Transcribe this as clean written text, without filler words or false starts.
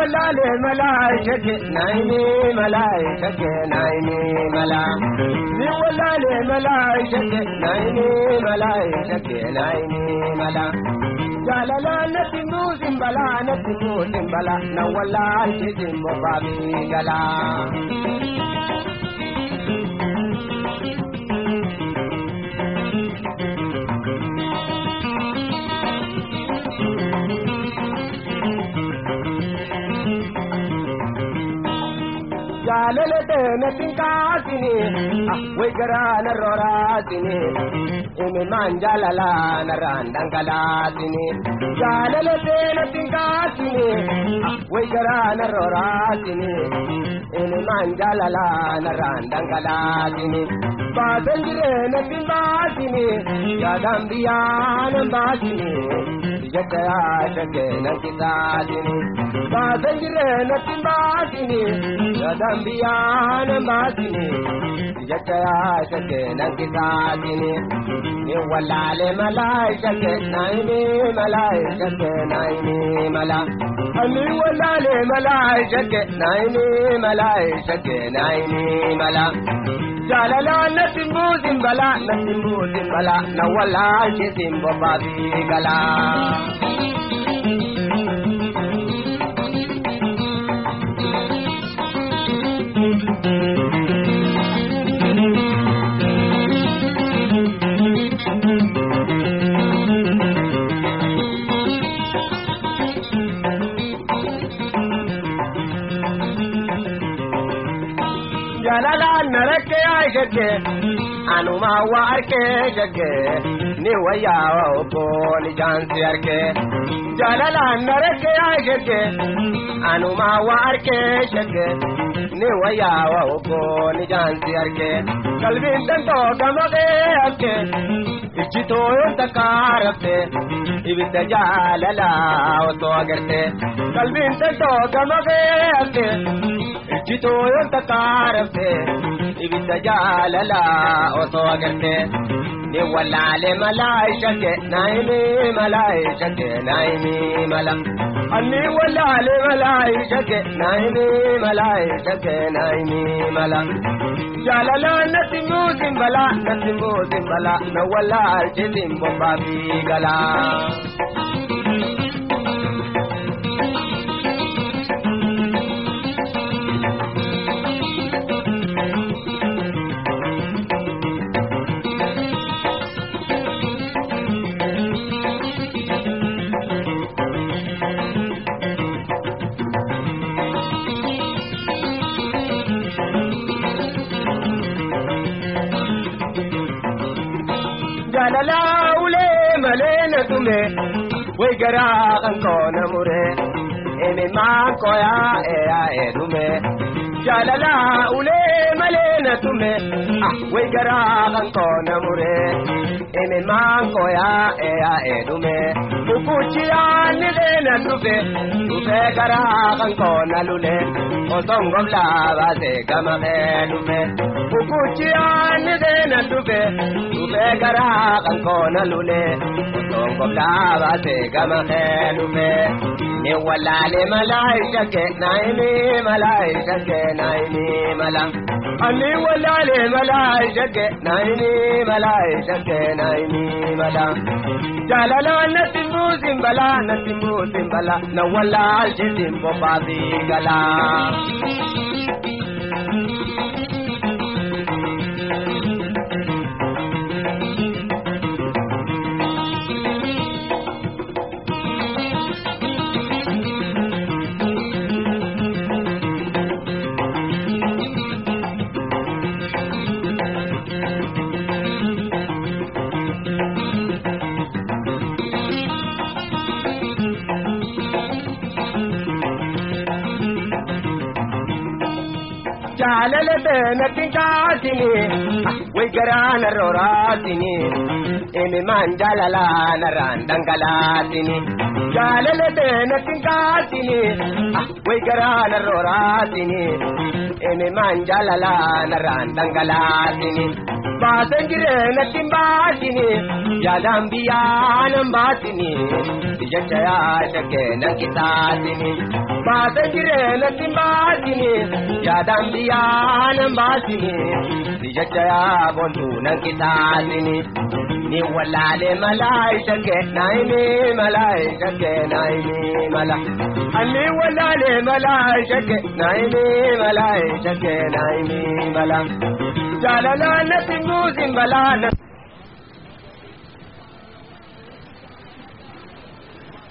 wala le malaikake naini malaikake naini mala ni wala le malaikake naini malaikake naini mala jalala natimu simbala na wala alkisimbo babi gala jalele natin kasini way garana roratini imi manjalala narandang kalatini jalele natin kasini way garana roratini imi manjalala narandang kalatini basanjire natin basini yadambiyan basini jagaya jagena kitadini basanjire natin basini yadambiyan basini jagaya jagena kitadini ni walale malaikate naini malaikate naini mala ani walale malaikate naini malaikate naini mala jalala natimbu simbala na wala kisimbo babi gala jalala narake aigake anuma warke jage ni waya ko ni jansi arke jalala narake aigake anuma warke jage ni waya ko ni jansi arke kalbin tanto gamage arke ichito takarate ibita jalala to agarte kalbin tanto gamage arke ichito takarate ibita jalala to agarte ni walale malaikate naini malaikate naini mala ani walale malaikate naini malaikate naini mala jalala natimu simbala na wala jisimbo babi gala jalala ule malena tume way gara kanko namure eme manko ya edume jalala ule malena tume way gara kanko namure eme manko ya edume bukuchi ani dena tufe gara kanko nalule osongom la base kama edume bukuchi ani dena tufe gara kanko nalule osongom la base kama edume ni walale malaikate naini malaikate naini mala ani walale malaikate naini malaikate naini mala jalala natimbu simbala na wala jisimbo babi gala jalele natin kasini way garana roratini eme manjalala narandang kalatini jalele natin kasini way garana roratini eme manjalala narandang kalatini basanjire natin basini yadambiyan basini jagaya jagena kitatini Baatangiree timbaatini yaadaan biyyaan baatini dijajaa boontuu nankitaatini ni walaalee malaayika naayini malaayika naayini mala ani walaalee malaayika naayini malaayika naayini mala jaalalaa natti muuziin balaa.